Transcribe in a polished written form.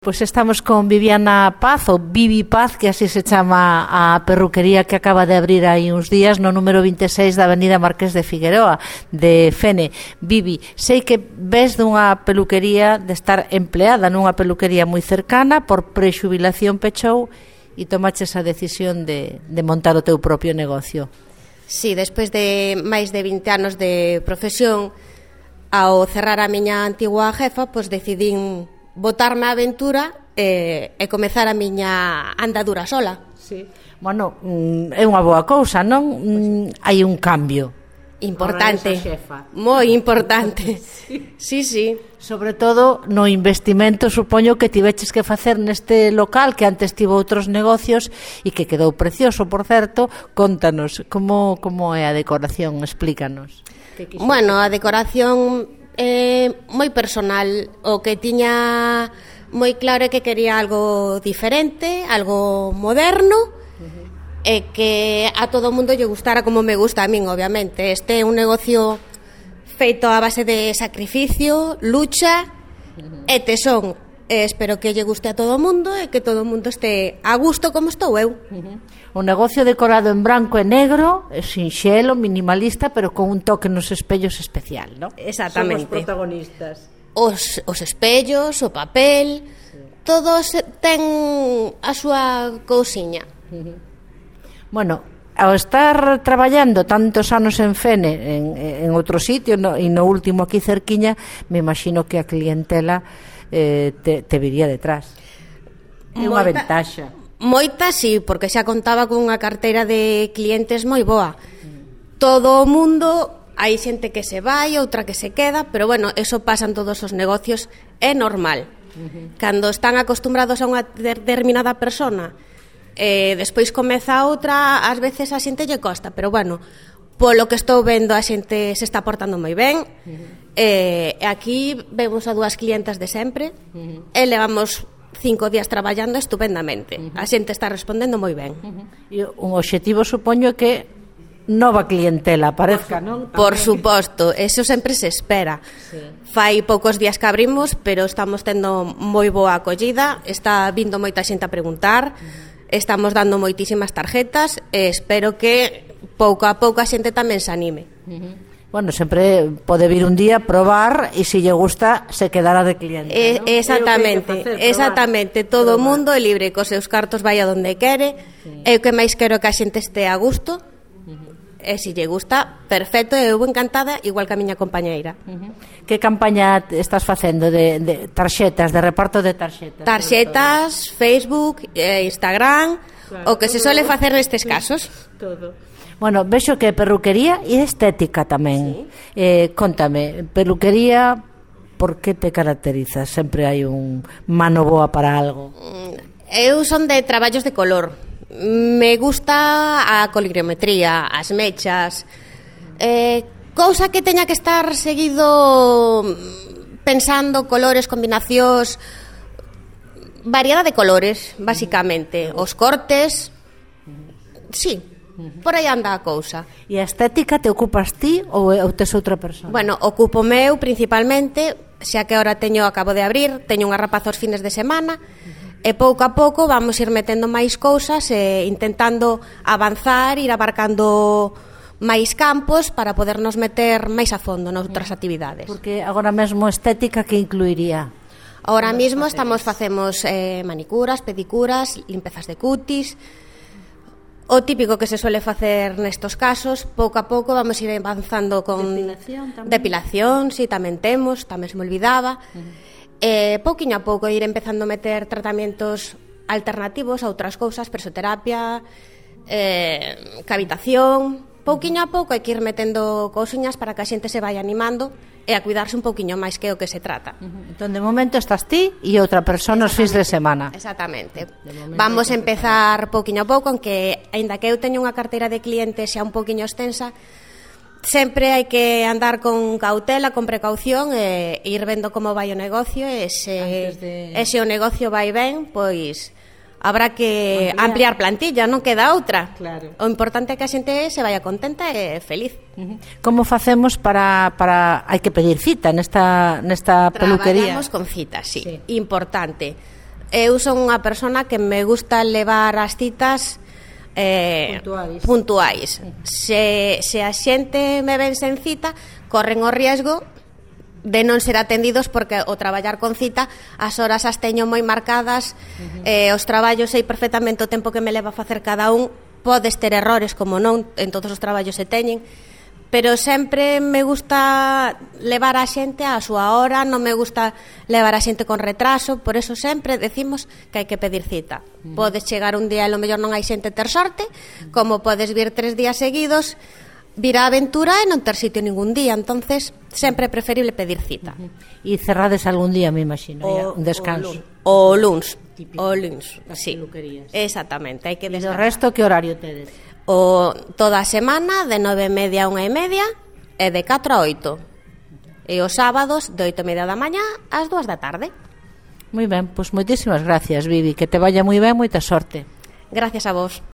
Pois estamos con Viviana Paz, ou Vivi Paz, que así se chama a perruquería que acaba de abrir aí uns días no número 26 da Avenida Marqués de Figueroa, de Fene. Vivi, sei que ves dunha peluquería, de estar empleada nunha peluquería moi cercana, por prexubilación pechou e tomaches a decisión de montar o teu propio negocio. Sí, despois de máis de 20 anos de profesión, ao cerrar a miña antigua jefa, pois decidín botarme a aventura e comezar a miña andadura sola. Sí. Bueno, é unha boa cousa, non? Hai un cambio importante, moi importante. Sí, sí. Sobre todo no investimento, supoño que tiveches que facer neste local que antes tivo outros negocios e que quedou precioso, por certo. Contanos, como é a decoración, explícanos. Bueno, a decoración moi personal. O que tiña moi claro é que quería algo diferente, algo moderno, e que a todo o mundo lle gustara como me gusta a min, obviamente. Este é un negocio feito a base de sacrificio, lucha e tesón. Espero que lle guste a todo o mundo e que todo o mundo este a gusto como estou eu. Un negocio decorado en branco e negro, sinxelo, minimalista, pero con un toque nos espellos especial, ¿no? Exactamente. Son os protagonistas. Os espellos, o papel, todos ten a súa cousiña. Bueno, ao estar traballando tantos anos en Fene, en outro sitio, e no último aquí cerquiña, me imagino que a clientela te viría detrás. É unha ventaxa. Moita, sí, porque xa contaba con unha carteira de clientes moi boa. Todo o mundo, hai xente que se vai, outra que se queda, pero bueno, eso pasa en todos os negocios, é normal. Cando están acostumbrados a unha determinada persona, despois comeza outra, ás veces a xente lle costa, pero bueno, polo que estou vendo a xente se está portando moi ben. Aquí vemos a dúas clientas de sempre e levamos 5 días traballando estupendamente. A xente está respondendo moi ben. E un obxectivo, supoño, que nova clientela aparezca, non? Por suposto, eso sempre se espera. Sí. Fai poucos días que abrimos, pero estamos tendo moi boa acollida, está vindo moita xente a preguntar, estamos dando moitísimas tarjetas e espero que pouco a pouco a xente tamén se anime. Bueno, sempre pode vir un día probar e se lle gusta se quedará de cliente, ¿no? Exactamente, todo o mundo é libre, cos seus cartos vai a donde quere. Eu que máis quero que a xente este a gusto. E se lle gusta, perfecto, eu encantada, igual que a miña compañeira. Que campaña estás facendo de tarxetas, de reparto de tarxetas? Tarxetas, Facebook, Instagram, claro, o que se suele facer nestes casos. Todo. Bueno, vexo que perruquería e estética tamén. Sí. Contame, peluquería, por que te caracterizas? Sempre hai un mano boa para algo. Eu son de traballos de color. Me gusta a colorimetría, as mechas, cousa que teña que estar seguido pensando colores, combinacións, variedade de colores, basicamente. Os cortes, sí. Por aí anda a cousa. E a estética te ocupas ti ou tes outra persona? Bueno, ocupo meu principalmente, xa que agora acabo de abrir, teño unha rapaza aos fines de semana, e pouco a pouco vamos ir metendo máis cousas e intentando avanzar, ir abarcando máis campos para podernos meter máis a fondo noutras actividades. Porque agora mesmo estética que incluiría? Agora mesmo facemos manicuras, pedicuras, limpezas de cutis. O típico que se suele facer nestos casos, pouco a pouco vamos ir avanzando con depilación, sí, tamén temos, tamén se me olvidaba. Pouquiño a pouco ir empezando a meter tratamientos alternativos a outras cousas, presoterapia, cavitación. Pouquiño a pouco hai que ir metendo cousiñas para que a xente se vaya animando e a cuidarse un pouquiño máis que o que se trata. Entón, de momento estás ti e outra persona os fins de semana. Exactamente. Vamos a empezar pouquiño a pouco, aunque aínda que eu teño unha carteira de clientes xa un pouquiño extensa, sempre hai que andar con cautela, con precaución e ir vendo como vai o negocio e se o negocio vai ben, pois habrá que ampliar plantilla, non queda outra. Claro. O importante é que a xente se vaya contenta e feliz. Como facemos para hai que pedir cita nesta peluquería? Traballamos con cita, sí. Importante. eu son unha persona que me gusta levar as citas puntuais. Se a xente me ven sen cita, corren o riesgo de non ser atendidos, porque o traballar con cita as horas as teño moi marcadas, os traballos sei perfectamente o tempo que me leva a facer cada un. Podes ter errores, como non, en todos os traballos se teñen, pero sempre me gusta levar a xente á súa hora, non me gusta levar a xente con retraso, por eso sempre decimos que hai que pedir cita. Podes chegar un día e lo mellor non hai xente, ter sorte, como podes vir 3 días seguidos, vir a aventura e non ter sitio ningún día, entonces sempre é preferible pedir cita. E cerrades algún día, me imagino, un descanso. O luns, sí, exactamente. hai que descansar. E do resto, que horario tedes? Toda a semana de 9:30 a 1:30 e de 4 a 8. E os sábados de 8:30 da mañá ás 2 da tarde. Moi ben, pois moitísimas gracias, Vivi, que te vaya moi ben, moita sorte. Gracias a vos.